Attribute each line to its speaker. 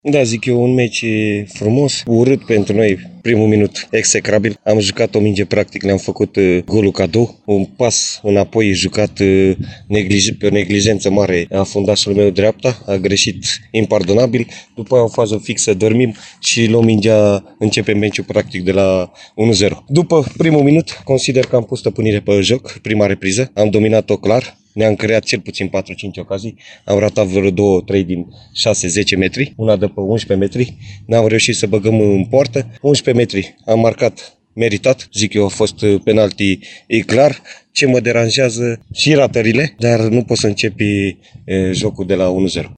Speaker 1: Da, zic eu, un meci frumos, urât pentru noi. Primul minut execrabil. Am jucat o minge practic, ne-am făcut golul cadou. Un pas înapoi jucat pe o neglijență mare a fundașul meu dreapta. A greșit impardonabil. După aia o fază fixă, dormim și luăm mingea, începem meciul practic de la 1-0. După primul minut, consider că am pus stăpânire pe joc, prima repriză. Am dominat-o clar. Ne-am creat cel puțin 4-5 ocazii. Am ratat vreo 2-3 din 6-10 metri. Una de pe 11 metri. N-am reușit să băgăm în poartă. 11 metri. Am marcat meritat. Zic eu, a fost penalti, e clar. Ce mă deranjează și ratările, dar nu pot să începi jocul de la 1-0.